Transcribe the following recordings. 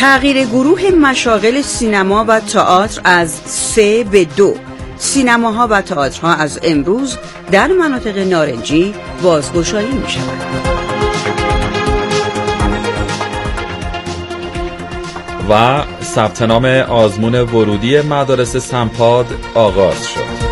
تغییر گروه مشاغل سینما و تئاتر از 3 به 2. سینماها و تئاترها از امروز در مناطق نارنجی بازگشایی می شود. و ثبت نام آزمون ورودی مدارس سمپاد آغاز شد.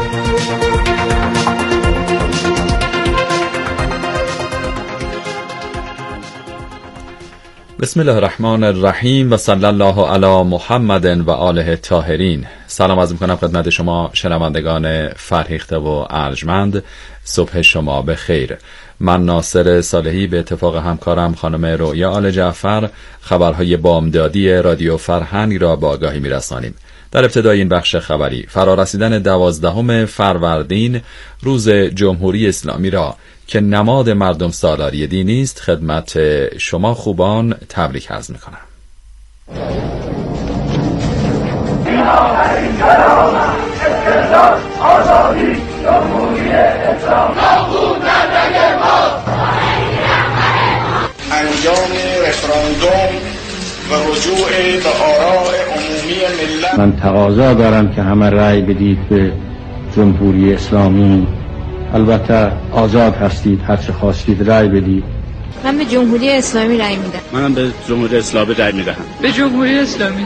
بسم الله الرحمن الرحیم و صلی الله علی محمد و آله الطاهرین. سلام عرض می‌کنم خدمت شما شنوندگان فرهیخته و ارجمند. صبح شما بخیر. من ناصر صالحی به اتفاق همکارم خانم رؤیا آل جعفر خبرهای بامدادی رادیو فرهنگ را به آگاهی می‌رسانیم. در ابتدای این بخش خبری فرارسیدن 12 فروردین روز جمهوری اسلامی را که نماد مردم سالاری دینی است خدمت شما خوبان تبریک عرض می‌کنم. انجام رفراندوم و رجوع به آراء عمومی ملت. من تقاضا دارم که همه رأی بدید به جمهوری اسلامی. البته آزاد هستید، هر چه خواستید رأی بدید. من به جمهوری اسلامی رأی میدم. منم به جمهوری اسلامی رأی میدهم. به جمهوری اسلامی.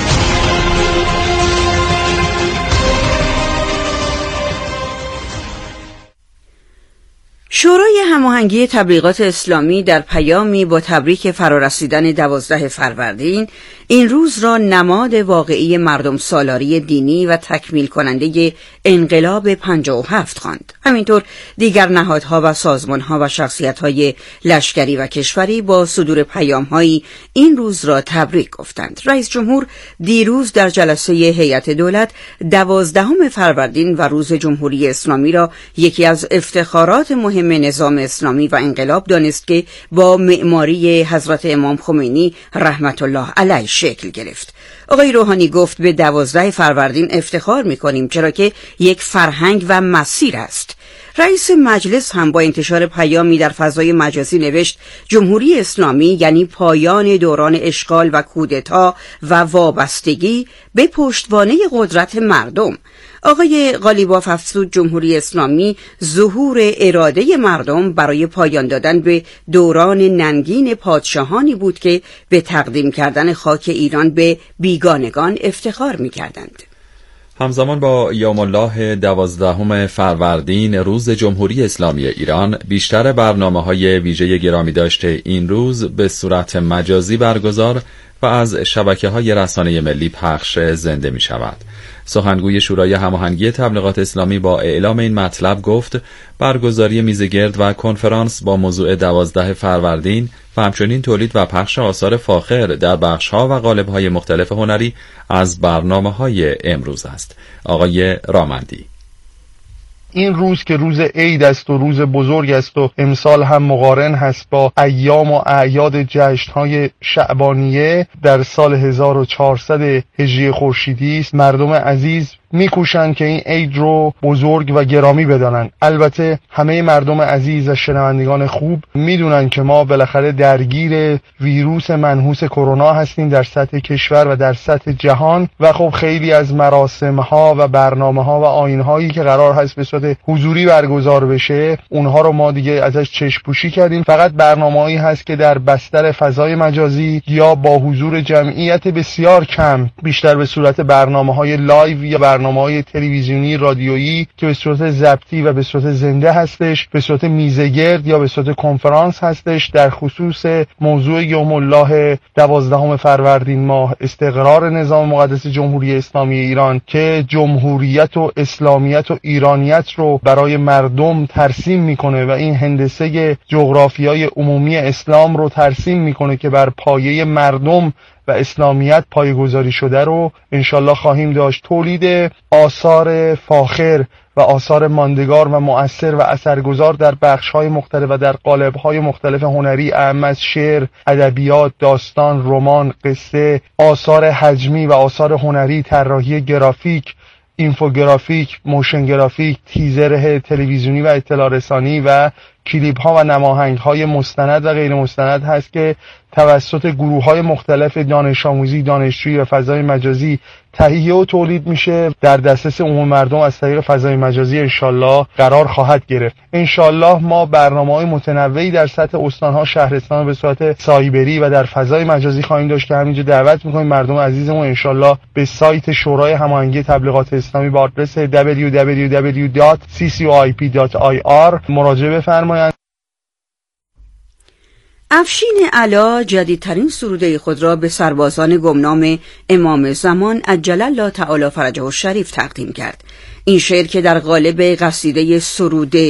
شورای هماهنگی تبلیغات اسلامی در پیامی با تبریک فرارسیدن 12 فروردین این روز را نماد واقعی مردم سالاری دینی و تکمیل کننده انقلاب 57 خواند. همینطور دیگر نهادها و سازمانها و شخصیت‌های لشکری و کشوری با صدور پیام‌هایی این روز را تبریک گفتند. رئیس جمهور دیروز در جلسه هیئت دولت 12 فروردین و روز جمهوری اسلامی را یکی از افتخارات مهم نظام اسلامی و انقلاب دانست که با معماری حضرت امام خمینی رحمت الله علیه شکل گرفت. آقای روحانی گفت به 12 فروردین افتخار می‌کنیم چرا که یک فرهنگ و مسیر است. رئیس مجلس هم با انتشار پیامی در فضای مجازی نوشت جمهوری اسلامی یعنی پایان دوران اشغال و کودتا و وابستگی به پشتوانه قدرت مردم. آقای قالیباف افزود جمهوری اسلامی ظهور اراده مردم برای پایان دادن به دوران ننگین پادشاهانی بود که به تقدیم کردن خاک ایران به بیگانگان افتخار می‌کردند. همزمان با یوم الله 12 فروردین روز جمهوری اسلامی ایران بیشتر برنامه‌های ویژه گرامی داشته این روز به صورت مجازی برگزار و از شبکه‌های رسانه ملی پخش زنده می‌شود. سخنگوی شورای هماهنگی تبلیغات اسلامی با اعلام این مطلب گفت برگزاری میزگرد و کنفرانس با موضوع 12 فروردین و همچنین تولید و پخش آثار فاخر در بخش‌ها و قالب‌های مختلف هنری از برنامه‌های امروز است. آقای رامندی: این روز که روز عید است و روز بزرگ است و امسال هم مقارن هست با ایام و اعیاد جشن‌های شعبانیه در سال 1400 هجری خورشیدی است، مردم عزیز میکوشن که این عید رو بزرگ و گرامی بدانن. البته همه مردم عزیز و شنوندگان خوب میدونن که ما بالاخره درگیر ویروس منحوس کرونا هستیم در سطح کشور و در سطح جهان و خب خیلی از مراسم‌ها و برنامه‌ها و آیین‌هایی که قرار هست به صورت حضوری برگزار بشه اونها رو ما دیگه ازش چشم‌پوشی کردیم. فقط برنامه‌هایی هست که در بستر فضای مجازی یا با حضور جمعیت بسیار کم، بیشتر به صورت برنامه‌های لایو یا برنامه‌های تلویزیونی رادیویی که به صورت ضبطی و به صورت زنده هستش، به صورت میزگرد یا به صورت کنفرانس هستش در خصوص موضوع یوم الله 12 فروردین ماه، استقرار نظام مقدس جمهوری اسلامی ایران که جمهوریت و اسلامیت و ایرانیت رو برای مردم ترسیم میکنه و این هندسه جغرافیای عمومی اسلام رو ترسیم میکنه که بر پایه مردم و اسلامیت پایه‌گذاری شده رو انشالله خواهیم داشت. تولید آثار فاخر و آثار ماندگار و مؤثر و اثرگذار در بخش‌های مختلف و در قالب‌های مختلف هنری، اعم از شعر، ادبیات، داستان، رمان، قصه، آثار حجمی و آثار هنری، طراحی گرافیک، اینفوگرافیک، موشن گرافیک، تیزر تلویزیونی و اطلاع رسانی و کلیپ ها و نماهنگ های مستند و غیر مستند هست که توسط گروه های مختلف دانش آموزی، دانشجویی و فضای مجازی تهیه و تولید میشه، در دسترس عموم مردم از طریق فضای مجازی انشالله قرار خواهد گرفت. انشالله ما برنامه‌های متنوعی در سطح استان‌ها، شهرستان به صورت سایبری و در فضای مجازی خواهیم داشت که همینجا دعوت می‌کنیم مردم عزیزمون انشالله به سایت شورای هماهنگی تبلیغات اسلامی با آدرس www.ccoip.ir مراجعه بفرمایند. افشین علا جدیدترین سروده خود را به سربازان گمنام امام زمان عجل الله تعالی فرجه الشریف تقدیم کرد. این شعر که در قالب قصیده سروده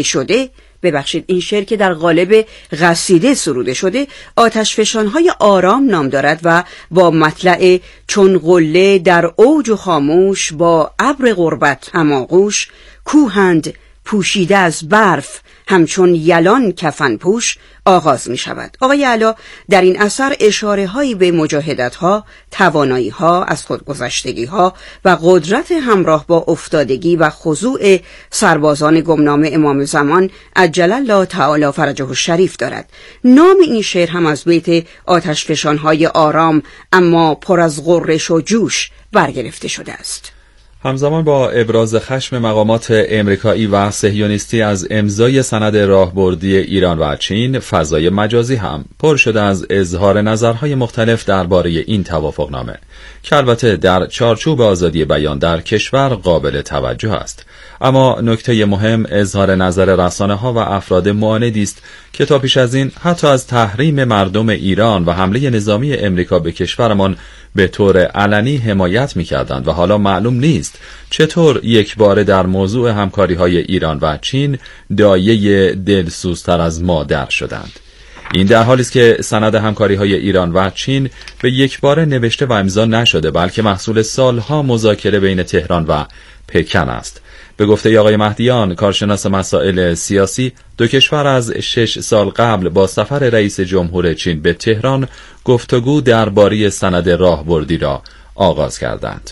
شده آتشفشان‌های آرام نام دارد و با مطلع چون قله در اوج و خاموش، با ابر غربت هماغوش، کوهند پوشیده از برف همچون یلان کفن پوش آغاز می شود. آقای علا در این اثر اشاره هایی به مجاهدت ها، توانایی ها، از خودگذشتگی ها و قدرت همراه با افتادگی و خضوع سربازان گمنام امام زمان عجل الله تعالی فرجه الشریف دارد. نام این شعر هم از بیت آتشفشان های آرام اما پر از غرش و جوش برگرفته شده است. همزمان با ابراز خشم مقامات امریکایی و صهیونیستی از امضای سند راهبردی ایران و چین، فضای مجازی هم پر شده از اظهار نظرهای مختلف درباره این توافقنامه که البته در چارچوب آزادی بیان در کشور قابل توجه است. اما نکته مهم اظهار نظر رسانه‌ها و افراد معاندی است که تا پیش از این حتی از تحریم مردم ایران و حمله نظامی امریکا به کشورمان به طور علنی حمایت می‌کردند و حالا معلوم نیست چطور یک باره در موضوع همکاری‌های ایران و چین دایه دلسوزتر از مادر شدند. این در حالی است که سند همکاری‌های ایران و چین به یک باره نوشته و امضا نشده، بلکه محصول سالها مذاکره بین تهران و پکن است. به گفته آقای مهدیان، کارشناس مسائل سیاسی، دو کشور از 6 سال قبل با سفر رئیس جمهور چین به تهران گفتگو درباره سند راهبردی را آغاز کردند.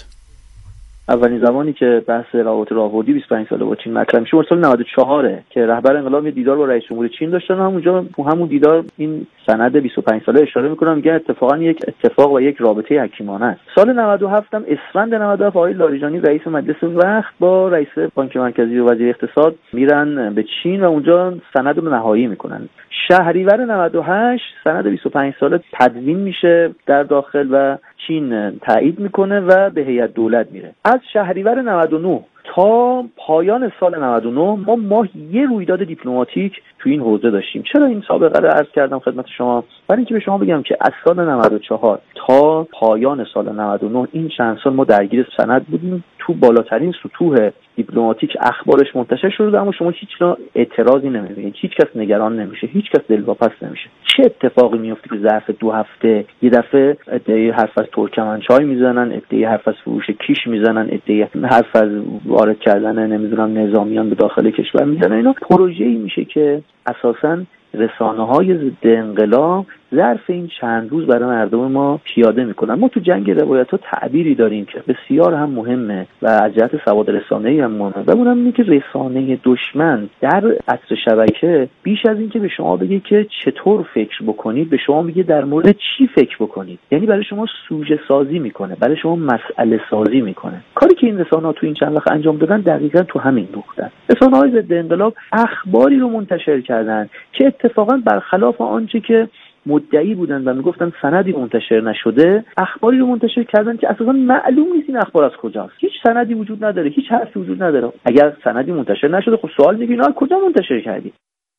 اولین زمانی که بحث روابط راهبردی 25 ساله با چین مطرح میشه سال 94 که رهبر انقلاب دیدار با رئیس جمهور چین داشتن. همونجا تو همون دیدار این سند 25 ساله اشاره میکنم، میگه اتفاقا یک اتفاق و یک رابطه حکیمانه است. سال 97 هم اسفند 97 آقای لاریجانی رئیس مجلس وقت با رئیس بانک مرکزی و وزیر اقتصاد میرن به چین و اونجا سند رو نهایی میکنن. شهریور 98 سند 25 ساله تدوین میشه در داخل و چین تایید میکنه و به هیئت دولت میره. از شهریور 99 تا پایان سال 99 ما یه رویداد دیپلماتیک تو این حوزه داشتیم. چرا این سابقه رو عرض کردم خدمت شما؟ برای اینکه به شما بگم که از سال 94 تا پایان سال 99 این چند سال ما درگیر سند بودیم. تو بالاترین سطوح دیپلماتیک اخبارش منتشر شده، اما شما هیچ نوع اعتراضی نمیبینید، هیچ کس نگران نمیشه، هیچ کس دلواپس نمیشه. چه اتفاقی میفته که ظرف 2 هفته یه دفعه ادعای حرف از ترکمنچای میزنن، ادعای حرف از فروش کیش میزنن، ادعای حرف از وارد کردن نمیدونم نظامیان به داخل کشور میزنن. اینا پروژه‌ای میشه که اساساً رسانه‌های ضد انقلاب ظرف این چند روز برای مردم ما پیاده میکنن. ما تو جنگ روایت‌ها تعبیری داریم که بسیار هم مهمه و از جهت سواد رسانه‌ای هم مهمه و اونم اینه که رسانه دشمن در عصر شبکه بیش از این که به شما بگه که چطور فکر بکنید، به شما میگه در مورد چی فکر بکنید. یعنی برای شما سوژه سازی میکنه، برای شما مسئله سازی میکنه. کاری که این رسانه‌ها تو این چند وقت انجام دادن دقیقاً تو همین نقطه است. رسانه‌های ضد انقلاب اخباری رو منتشر کردن که اتفاقاً برخلاف آنچه که مدعی بودن و میگفتن سندی منتشر نشده، اخباری رو منتشر کردن که اساسا معلوم نیست این اخبار از کجاست. هیچ سندی وجود نداره، هیچ حرفی وجود نداره. اگر سندی منتشر نشده خب سوال میگه اینا کجا منتشر کردی؟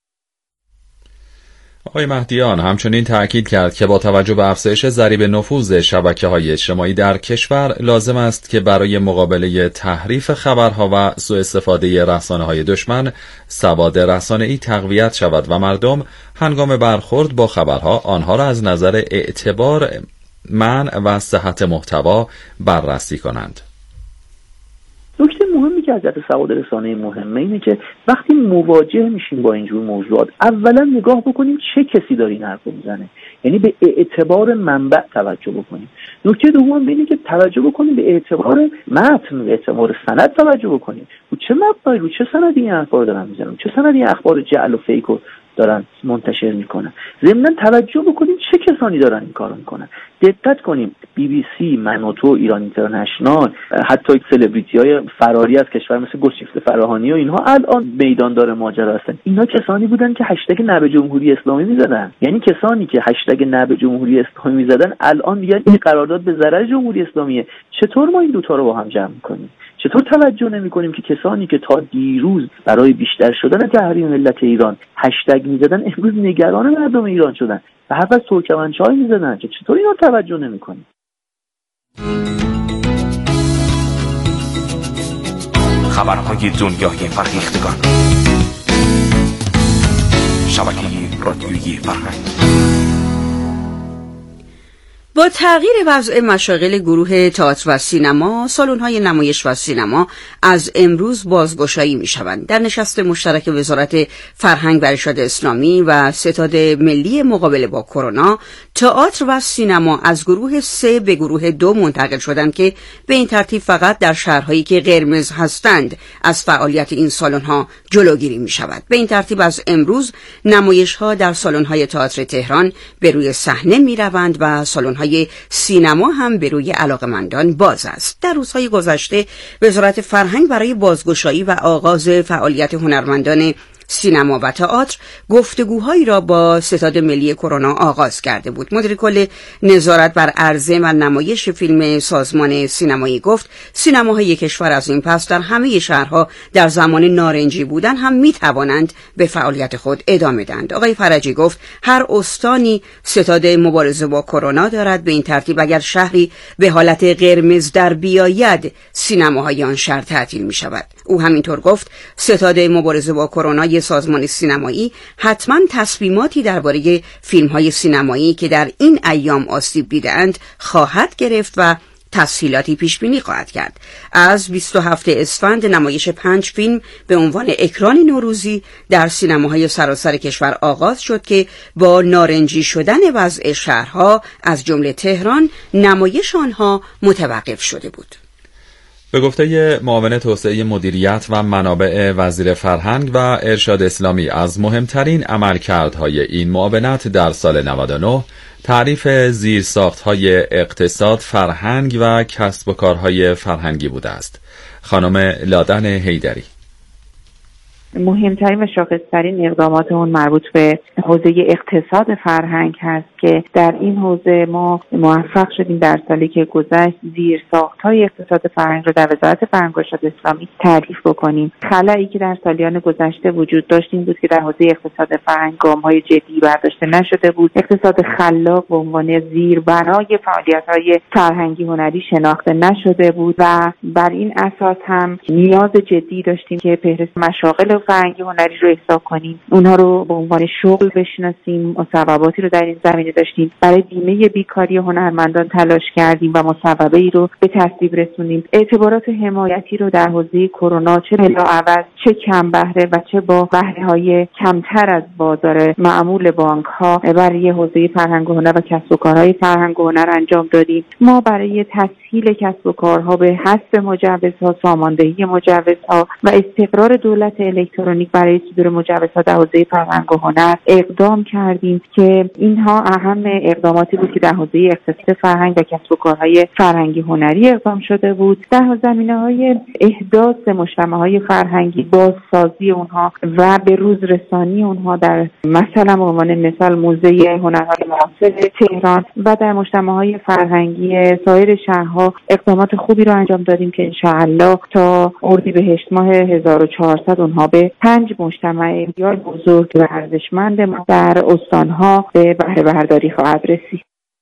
آقای مهدیان همچنین تأکید کرد که با توجه به افزایش ضریب نفوذ شبکه‌های اجتماعی در کشور لازم است که برای مقابله تحریف خبرها و سوء استفاده رسانه‌های دشمن سواد رسانه‌ای تقویت شود و مردم هنگام برخورد با خبرها آنها را از نظر اعتبار، معنی و صحت محتوا بررسی کنند. نکته مهمی که از جهت سواد رسانه‌ای مهمه اینه که وقتی مواجه میشیم با اینجور موضوعات اولا نگاه بکنیم چه کسی داره این حرفو میزنه، یعنی به اعتبار منبع توجه بکنیم. نکته دوم اینه که توجه بکنیم به اعتبار متن، به اعتبار سند توجه بکنیم. رو چه مبنایی، رو چه سندی این حرفا رو دارن میزنن، چه سندی این اخبار جعل و فیک رو دارن منتشر میکنن. ضمناً توجه بکنیم چه کسانی دارن این کارو میکنن. دقت کنیم BBC، منوتو، ایران اینترنشنال، حتی سلبریتی‌های فراری از کشور مثل گلشیفته فراهانی و اینها الان میداندار ماجرا هستن. اینا کسانی بودن که هشتگ نه به جمهوری اسلامی میزدن. یعنی کسانی که هشتگ نه به جمهوری اسلامی میزدن الان میگن این قرارداد به ضرر جمهوری اسلامیه. چطور ما این دو تا رو با هم جمع می‌کنیم؟ چطور توجه نمی‌کنیم که کسانی که تا دیروز برای بیشتر شدن تحریم ملت ایران هشتگ میزدن امروز نگران مردم ایران شدن و حرف از ترکمنچای میزدن؟ چطور اینا توجه نمی‌کنیم؟ خبرهای دنیای فرهیختگان، شبکه رادیویی فرهنگ. با تغییر وضع مشاغل گروه تئاتر و سینما، سالن‌های نمایش و سینما از امروز بازگشایی می‌شوند. در نشست مشترک وزارت فرهنگ و ارشاد اسلامی و ستاد ملی مقابله با کرونا، تئاتر و سینما از گروه 3 به گروه 2 منتقل شدند که به این ترتیب فقط در شهرهایی که قرمز هستند از فعالیت این سالن‌ها جلوگیری می‌شود. به این ترتیب از امروز نمایش‌ها در سالن‌های تئاتر تهران به روی صحنه می‌روند و سالن‌های سینما هم به روی علاقمندان باز است. در روزهای گذشته وزارت فرهنگ برای بازگشایی و آغاز فعالیت هنرمندان سینما و تئاتر گفتگوهایی را با ستاد ملی کرونا آغاز کرده بود. مدیر کل نظارت بر عرضه و نمایش فیلم سازمان سینمایی گفت سینماهای کشور از این پس در همه شهرها در زمان نارنجی بودن هم می توانند به فعالیت خود ادامه دهند. آقای فرجی گفت هر استانی ستاد مبارزه با کرونا دارد. به این ترتیب اگر شهری به حالت قرمز در بیاید سینماهای آن شهر تعطیل می شود. او همینطور گفت ستاد مبارزه با کرونا سازمان سینمایی حتما تصمیماتی درباره فیلم‌های سینمایی که در این ایام آسیب دیده‌اند خواهد گرفت و تسهیلاتی پیش بینی خواهد کرد. از 27 اسفند نمایش 5 فیلم به عنوان اکران نوروزی در سینماهای سراسر کشور آغاز شد که با نارنجی شدن وضع شهرها از جمله تهران نمایش آنها متوقف شده بود. به گفته معاون توسعه مدیریت و منابع وزیر فرهنگ و ارشاد اسلامی از مهمترین عملکردهای این معاونت در سال 99 تعریف زیرساخت‌های اقتصاد، فرهنگ و کسب و کارهای فرهنگی بوده است. خانم لادن حیدری: مهمترین و شاخص‌ترین اقدامات اون مربوط به حوزه اقتصاد فرهنگ هست که در این حوزه ما موفق شدیم در سالی که گذشت زیرساخت‌های اقتصاد فرهنگ رو در وزارت فرهنگ و ارشاد اسلامی تعریف بکنیم. خلایی که در سالیان گذشته وجود داشت این بود که در حوزه اقتصاد فرهنگ گام‌های جدی برداشته نشده بود. اقتصاد خلاق به عنوان زیربنای فعالیت‌های فرهنگی هنری شناخته نشده بود و بر این اساس هم نیاز جدی داشتیم که فهرست مشاغل فرهنگی هنری رو احیا کنیم، اونها رو به عنوان شغل بشناسیم. مصوباتی رو در این زمینه داشتیم. برای بیمه بیکاری هنرمندان تلاش کردیم و مصوبه ای رو به تصویب رسوندیم. اعتبارات حمایتی رو در حوزه کرونا چه بلاعوض چه کم بهره و چه با بهره‌های کمتر از بازار معمول بانک‌ها برای حوزه فرهنگ و هنر و کسب و کارهای فرهنگ و هنر انجام دادیم. ما برای تسهیل کسب و کارها به حذف مجوزها، ساماندهی مجوزها و استقرار دولت الکترونیک برای صدور مجوزها در حوزه فرهنگ و هنر اقدام کردیم که اینها اهم اقداماتی بود که در حوزه اقتصاد فرهنگ و کسب و کارهای فرهنگی هنری اقدام شده بود. در زمینه‌های احداث مجتمع‌های فرهنگی، بازسازی اونها و به روز رسانی اونها در مثلا به عنوان مثال موزه هنرهای معاصر تهران و در مجتمع‌های فرهنگی سایر شهرها اقدامات خوبی رو انجام دادیم که انشاءالله تا اردیبهشت ماه 1400 اونها به 5 مجتمع بسیار بزرگ و ارزشمند ما در استانها به بهره برداری خواهد رسید.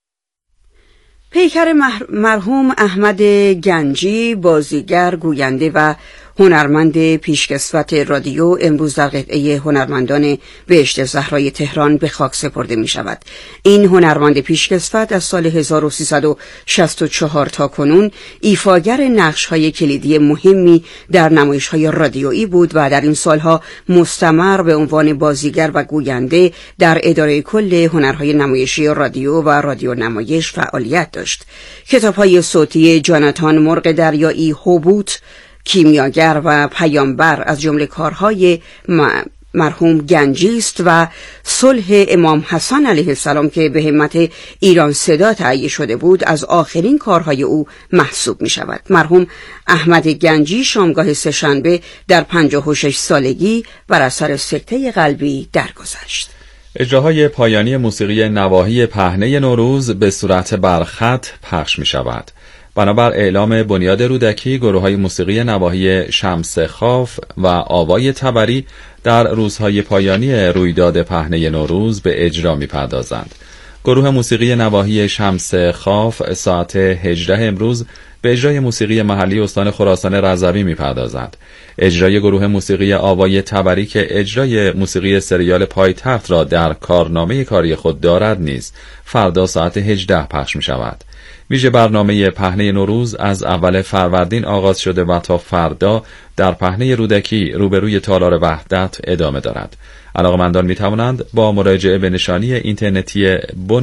پیکر مرحوم احمد گنجی، بازیگر، گوینده و هنرمند پیشکسوت رادیو امروز در قطعه هنرمندان بهشت زهرای تهران به خاک سپرده می شود. این هنرمند پیشکسوت از سال 1364 تا کنون ایفاگر نقش‌های کلیدی مهمی در نمایش‌های رادیویی بود و در این سالها مستمر به عنوان بازیگر و گوینده در اداره کل هنرهای نمایشی رادیو و رادیو نمایش فعالیت داشت. کتاب‌های صوتی جاناتان مرغ دریایی، هوبوت، کیمیاگر و پیامبر از جمله کارهای مرحوم گنجی است و صلح امام حسن علیه السلام که به همت ایران صدا تهیه شده بود از آخرین کارهای او محسوب می شود. مرحوم احمد گنجی شامگاه سه‌شنبه در 56 سالگی بر اثر سکته قلبی درگذشت. اجراهای پایانی موسیقی نواحی پهنه نوروز به صورت برخط پخش می شود. بنابر اعلام بنیاد رودکی، گروه‌های موسیقی نواحی شمس خاف و آوای تبری در روزهای پایانی رویداد پهنه نوروز به اجرا می‌پردازند. گروه موسیقی نواحی شمس خاف ساعت 18 امروز به اجرای موسیقی محلی استان خراسان رضوی می‌پردازند. اجرای گروه موسیقی آوای تبری که اجرای موسیقی سریال پایتخت را در کارنامه کاری خود دارد نیز فردا ساعت 18 پخش می‌شود. ویژه برنامه پهنه نوروز از اول فروردین آغاز شده و تا فردا در پهنه رودکی روبروی تالار وحدت ادامه دارد. علاقه‌مندان می توانند با مراجعه به نشانی اینترنتی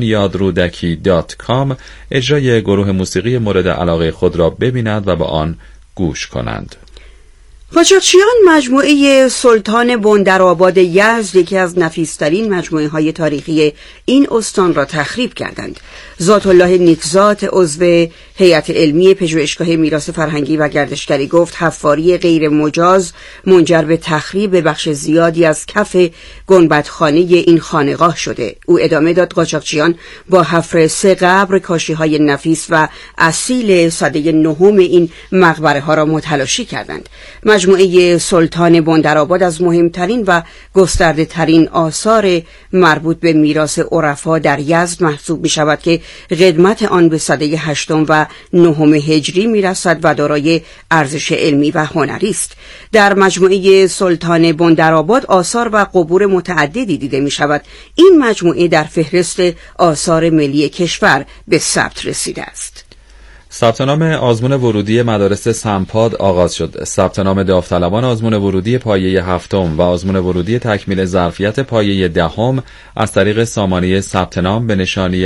bunyadrodaki.com اجرای گروه موسیقی مورد علاقه خود را ببینند و به آن گوش کنند. قاچاقچیان مجموعه سلطان بندرآباد یزد، یکی از نفیس‌ترین مجموعه‌های تاریخی این استان را تخریب کردند. ذات الله نیکزاد عضو هیئت علمی پژوهشگاه میراث فرهنگی و گردشگری گفت حفاری غیر مجاز منجر به تخریب بخش زیادی از کف گنبدخانه این خانقاه شده. او ادامه داد قاچاقچیان با حفر 3 قبر کاشی‌های نفیس و اصیل سده 9 این مقبره ها را متلاشی کردند. مجموعه سلطان بندرآباد از مهمترین و گسترده ترین آثار مربوط به میراث عرفا در یزد محسوب می شود که قدمت آن به سده 8 و 9 هجری می رسد و دارای ارزش علمی و هنری است. در مجموعه سلطان بندرآباد آثار و قبور متعددی دیده می شود. این مجموعه در فهرست آثار ملی کشور به ثبت رسیده است. ثبت نام آزمون ورودی مدارس سمپاد آغاز شد. ثبت نام داوطلبان آزمون ورودی پایه 7 و آزمون ورودی تکمیل ظرفیت پایه 10 از طریق سامانه ثبت نام به نشانی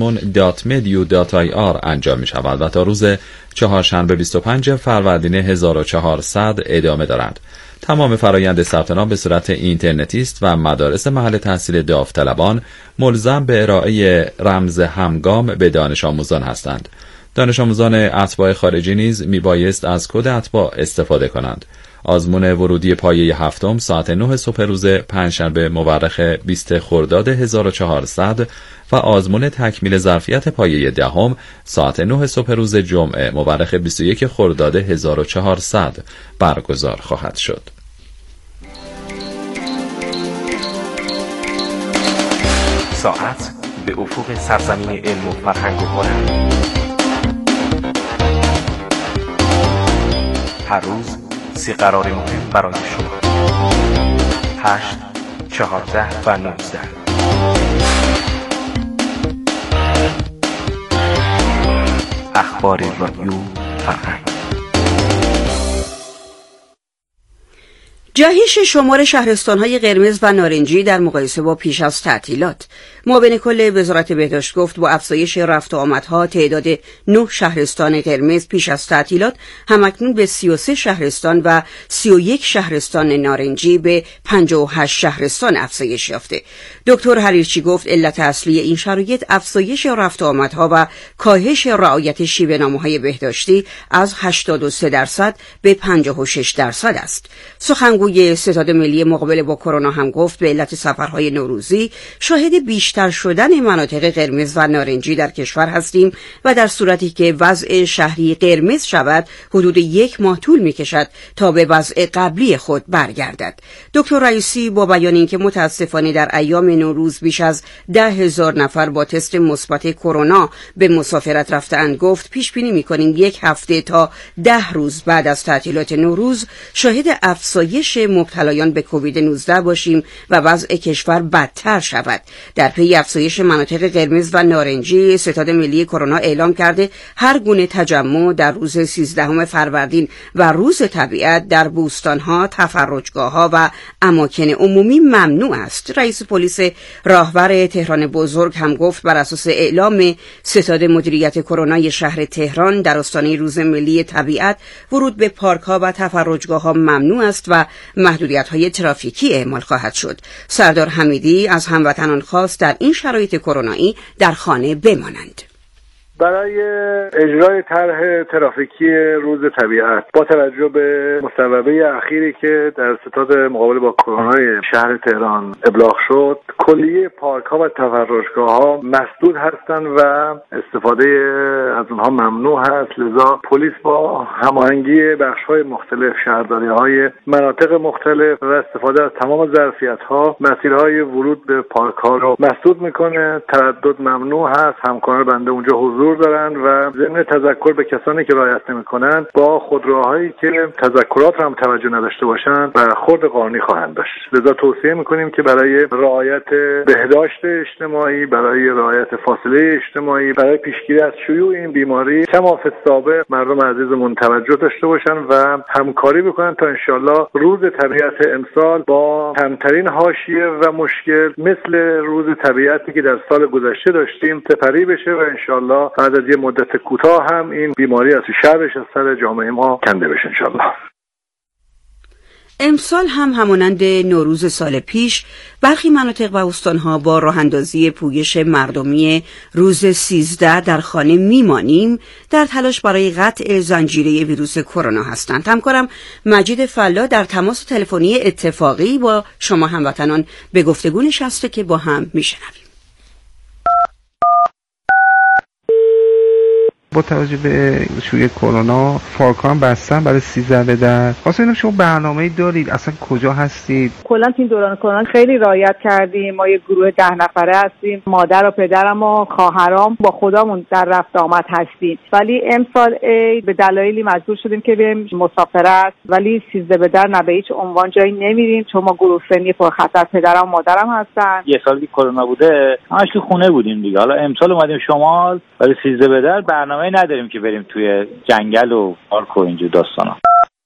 azmun.medu.ir انجام می شود و تا روز چهارشنبه 25 فروردین 1400 ادامه دارد. تمام فرایند ثبت نام به صورت اینترنتی است و مدارس محل تحصیل داوطلبان ملزم به ارائه رمز همگام به دانش آموزان هستند. دانش آموزان اتباع خارجی نیز میبایست از کد اتباع استفاده کنند. آزمون ورودی پایه 7 ساعت 9 صبح روز پنجشنبه مورخ 20 خرداد 1400 و آزمون تکمیل ظرفیت پایه 10 ساعت 9 صبح روز جمعه مورخ 21 خرداد 1400 برگزار خواهد شد. ساعت به افق سرزمین علم و فرهنگ و هنر. هر روز 3 قرار مهم برای شما. 8، 14 و 19. اخبار رادیو فرهنگ. جهش شمار شهرستان‌های قرمز و نارنجی در مقایسه با پیش از تعطیلات. معاون کل وزارت بهداشت گفت با افزایش رفت و آمدها تعداد 9 شهرستان قرمز پیش از تعطیلات همکنون به 33 شهرستان و 31 شهرستان نارنجی به 58 شهرستان افزایش یافته. دکتر حریرچی گفت علت اصلی این شرایط افزایش رفت و آمدها و کاهش رعایت شیوه‌نامه‌های بهداشتی از 83% به 56% است. سخنگوی ستاد ملی مقابله با کرونا هم گفت به علت سفرهای نوروزی شاهد بیشتر شدن مناطق قرمز و نارنجی در کشور هستیم و در صورتی که وضع شهری قرمز شود حدود 1 ماه طول می‌کشد تا به وضع قبلی خود برگردد. دکتر رئیسی با بیان اینکه متاسفانه در ایام نوروز بیش از 10,000 نفر با تست مثبت کرونا به مسافرت رفتند گفت پیش بینی می‌کنیم 1 هفته تا 10 روز بعد از تعطیلات نوروز شاهد افزایش مبتلایان به کووید 19 باشیم و وضع کشور بدتر شود. در پی افزایش مناطق قرمز و نارنجی ستاد ملی کرونا اعلام کرده هر گونه تجمع در روز 13 فروردین و روز طبیعت در بوستان‌ها، تفرجگاه‌ها و اماکن عمومی ممنوع است. رئیس پلیس راهور تهران بزرگ هم گفت بر اساس اعلام ستاد مدیریت کرونا شهر تهران در آستانه روز ملی طبیعت ورود به پارک‌ها و تفرجگاه‌ها ممنوع است و محدودیت‌های ترافیکی اعمال خواهد شد. سردار حمیدی از هموطنان خواست در این شرایط کرونایی در خانه بمانند. برای اجرای طرح ترافیکی روز طبیعت با توجه به مصوبه اخیری که در ستاد مقابله با کرونا شهر تهران ابلاغ شد، کلیه پارک‌ها و تفرجگاه‌ها مسدود هستند و استفاده از اونها ممنوع هست. لذا پلیس با هماهنگی بخش‌های مختلف، شهرداری‌های مناطق مختلف و استفاده از تمام ظرفیت‌ها مسیرهای ورود به پارک‌ها رو مسدود می‌کنه. تردد ممنوع هست. همکاران بنده اونجا حضور دارن و ضمن تذکر به کسانی که رعایت نمی‌کنند با خودروهایی که تذکرات را هم توجه نداشته باشند برخورد قانونی خواهند داشت. لذا توصیه می‌کنیم که برای رعایت بهداشت اجتماعی، برای رعایت فاصله اجتماعی، برای پیشگیری از شیوع این بیماری کما فی السابق مردم عزیزمون توجه داشته باشن و همکاری بکنن تا انشالله روز طبیعت امسال با کمترین حاشیه و مشکل مثل روز طبیعتی که در سال گذشته داشتیم سپری بشه و انشالله بعد از یه مدت کوتاه هم این بیماری از شرش از سر جامعه ما کنده بشه انشالله. امسال هم همانند نوروز سال پیش برخی مناطق و استانها با راه اندازی پویش مردمی روز 13 در خانه میمانیم در تلاش برای قطع زنجیره ویروس کرونا هستند. همکارم مجید فلا در تماس تلفنی اتفاقی با شما هموطنان به گفتگو نشسته که با هم میشنویم. با توجه به شیوع کرونا پارک‌ها هم بستن برای 13 به در. واسه اینم شما برنامه‌ای دارید؟ اصلا کجا هستید؟ کلا این دوران کرونا خیلی رعایت کردیم. ما یه گروه 10 نفره هستیم. مادر و پدرم و خواهرام با خودمون در رفت آمد هستیم. ولی امسال به دلایلی مجبور شدیم که بریم مسافرت، ولی 13 به در نه به هیچ عنوان جایی نمیریم چون ما گروه سنی پرخطر پدرم و مادرم هستن. یه سالی کرونا بوده همش تو خونه بودیم دیگه. حالا امسال اومدیم شمال ولی 13 به در برنامه نداریم که بریم توی جنگل و پارک و اینجور داستانا.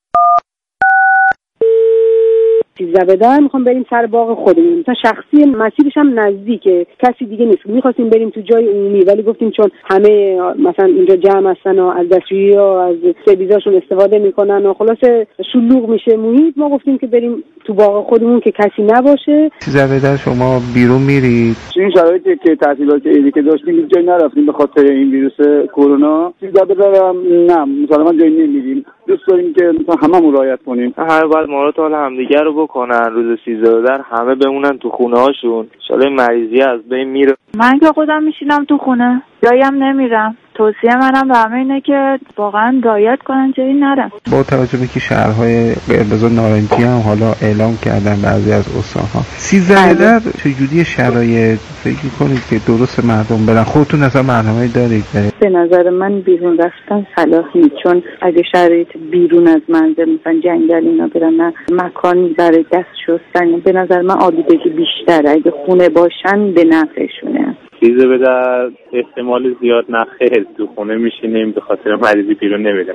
13 به در میخوام بریم سر باغ خودمون. مثلا شخصی مسیرش هم نزدیکه، کسی دیگه نیست. میخواستیم بریم تو جای عمومی ولی گفتیم چون همه مثلا اینجا جمع هستن و از دستشویی و از سرویساشون استفاده میکنن و خلاصه شلوغ میشه محیط، ما گفتیم که بریم تو باغ خودمون که کسی نباشه. 13 به در شما بیرون میرید؟ این شرایطی که تعطیلات عیدی که داشتیم هیچ جایی نرفتیم به خاطر این ویروس کرونا. 13 به در نه مسلماً جایی نمیریم. دوست داریم که هممون رعایت کنیم. هر بعد مراحل حال همدیگه رو بکنن. روز 13 به در همه بمونن تو خونه هاشون. ان شاءالله مریضی از بین میره. من که خودم میشینم تو خونه، جایی هم نمیرم. توصیه منم به همه اینه که واقعا رعایت کنن، جایی نرن. با توجه به که شهرهای قرمز نارنجی هم حالا اعلام کردن بعضی از استان‌ها 13 به در چجوری شرایط فکر می‌کنید که درست مردم برن؟ خودتون اصلا برنامه‌ای دارید؟ به نظر من بیرون رفتن صلاح نیست، چون اگه شرایط بیرون از منزل مثلا جنگل اینا برن، نه مکانی برای دست شستن، به نظر من آلودگی بیشتره. اگه خونه باشن به نفعشونه. 13 به در احتمال زیاد نخیر تو خونه میشینیم به خاطر مریضی بیرون نمیریم.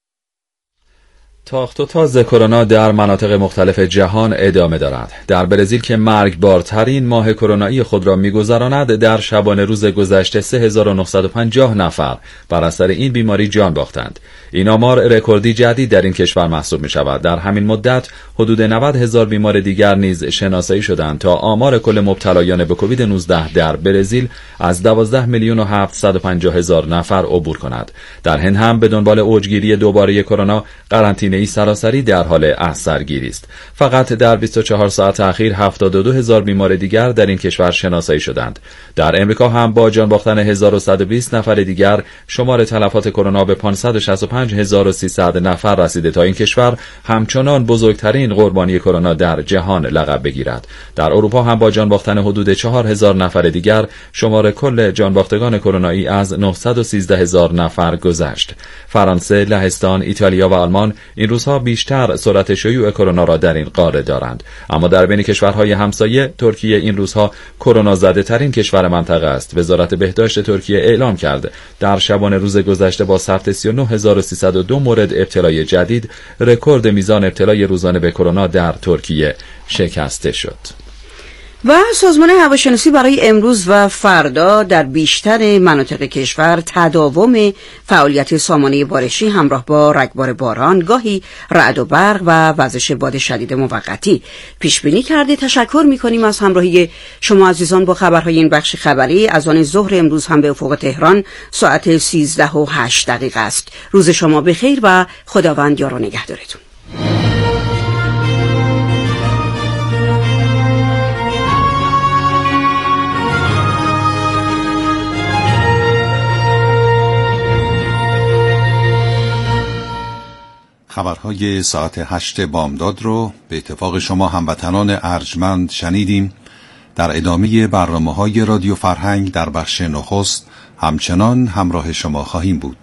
تاخت و تاز کرونا در مناطق مختلف جهان ادامه دارد. در برزیل که مرگبارترین ماه کرونایی خود را می‌گذراند، در شبانه روز گذشته 3950 نفر بر اثر این بیماری جان باختند. این آمار رکوردی جدید در این کشور محسوب می‌شود. در همین مدت حدود 90,000 بیمار دیگر نیز شناسایی شدند تا آمار کل مبتلایان به کووید 19 در برزیل از 12,750,000 نفر عبور کند. در هند هم به دنبال اوجگیری دوباره کرونا قرنطینه سراسری در حال اثرگیری است. فقط در 24 ساعت اخیر 72,000 بیمار دیگر در این کشور شناسایی شدند. در امریکا هم با جان باختن 1120 نفر دیگر شمار تلفات کرونا به 565,300 نفر رسیده تا این کشور همچنان بزرگترین قربانی کرونا در جهان لقب بگیرد. در اروپا هم با جان باختن حدود 4,000 نفر دیگر شمار کل جان باختگان کرونایی از 913,000 نفر گذشت. فرانسه، لهستان، ایتالیا و آلمان این روزها بیشتر سرعت شیوع کرونا را در این قاره دارند. اما در بین کشورهای همسایه ترکیه این روزها کرونا زده ترین کشور منطقه است. وزارت بهداشت ترکیه اعلام کرد در شبانه روز گذشته با ثبت 39,302 مورد ابتلای جدید رکورد میزان ابتلای روزانه به کرونا در ترکیه شکسته شد. و سازمان هواشناسی برای امروز و فردا در بیشتر مناطق کشور تداوم فعالیت سامانه بارشی همراه با رگبار باران، گاهی رعد و برق و وزش باد شدید موقتی پیش بینی کرده. تشکر می‌کنیم از همراهی شما عزیزان با خبرهای این بخش خبری. از آن ظهر امروز هم به افق تهران ساعت 13:08 است. روز شما بخیر و خداوند یار و نگهدارتون. خبرهای ساعت 8 بامداد رو به اتفاق شما هموطنان ارجمند شنیدیم. در ادامه برنامه‌های رادیو فرهنگ در بخش نخست همچنان همراه شما خواهیم بود.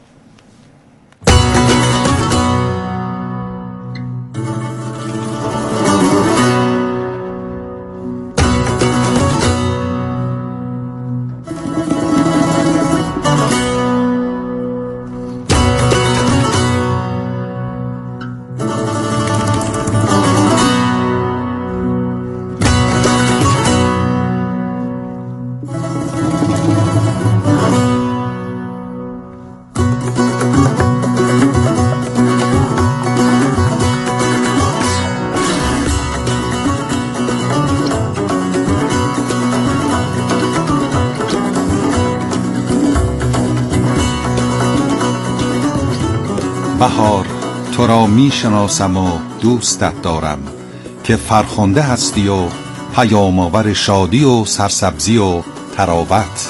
بهار تو را می شناسم و دوستت دارم که فرخنده هستی و پیام آور شادی و سرسبزی و تراوت.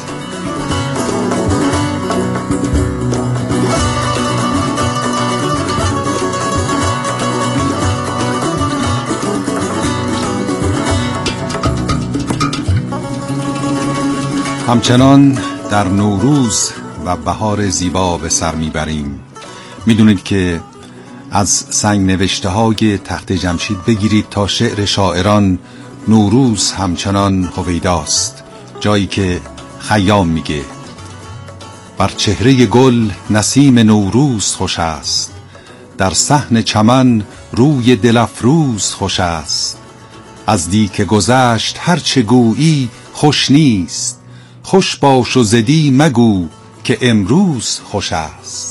همچنان در نوروز و بهار زیبا به سر میبریم. میدونید که از سنگ نوشته های تخت جمشید بگیرید تا شعر شاعران، نوروز همچنان هویداست. جایی که خیام میگه بر چهره گل نسیم نوروز خوش است، در صحن چمن روی دل افروز خوش است. از دی که گذشت هر چه گویی خوش نیست، خوش باش و زدی مگو که امروز خوش است.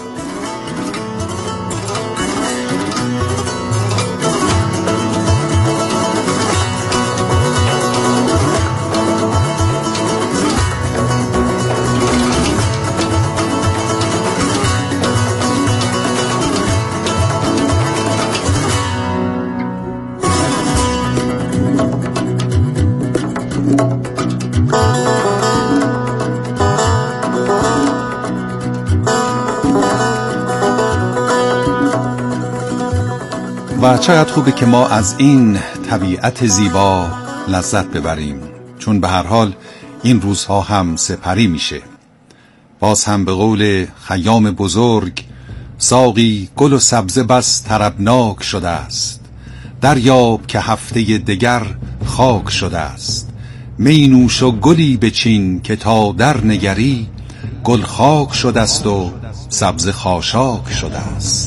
و چقدر خوبه که ما از این طبیعت زیبا لذت ببریم، چون به هر حال این روزها هم سپری میشه. باز هم به قول خیام بزرگ، ساقی گل و سبزه بس طربناک شده است، دریاب که هفته دگر خاک شده است. می نوش و گلی بچین که تا در نگری، گل خاک شده است و سبزه خاشاک شده است.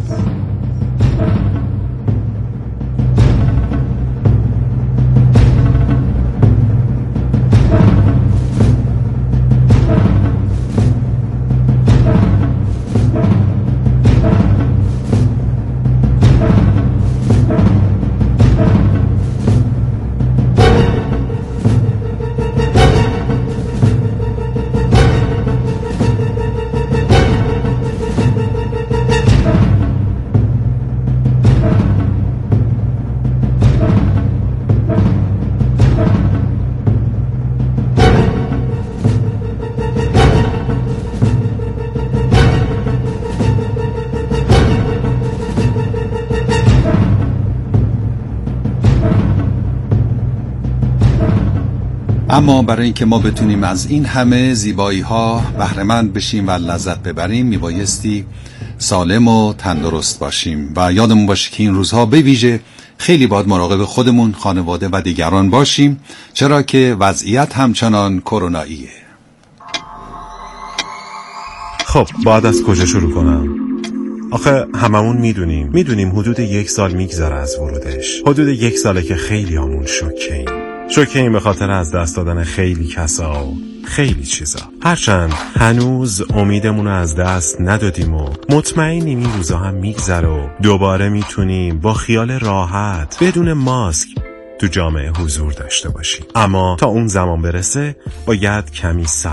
اما برای اینکه ما بتونیم از این همه زیبایی ها بهره‌مند بشیم و لذت ببریم، میبایستی سالم و تندرست باشیم و یادمون باشه که این روزها به ویژه خیلی باید مراقب خودمون، خانواده و دیگران باشیم، چرا که وضعیت همچنان کروناییه. خب باید از کجا شروع کنم؟ آخه هممون میدونیم حدود 1 سال میگذره از ورودش. حدود 1 ساله که خیلی همون شوکه‌ایم. شوکه این به خاطر از دست دادن خیلی کسا و خیلی چیزا. هرچند هنوز امیدمون رو از دست ندادیم و مطمئنیم این روزا هم میگذره و دوباره میتونیم با خیال راحت بدون ماسک تو جامعه حضور داشته باشیم. اما تا اون زمان برسه باید کمی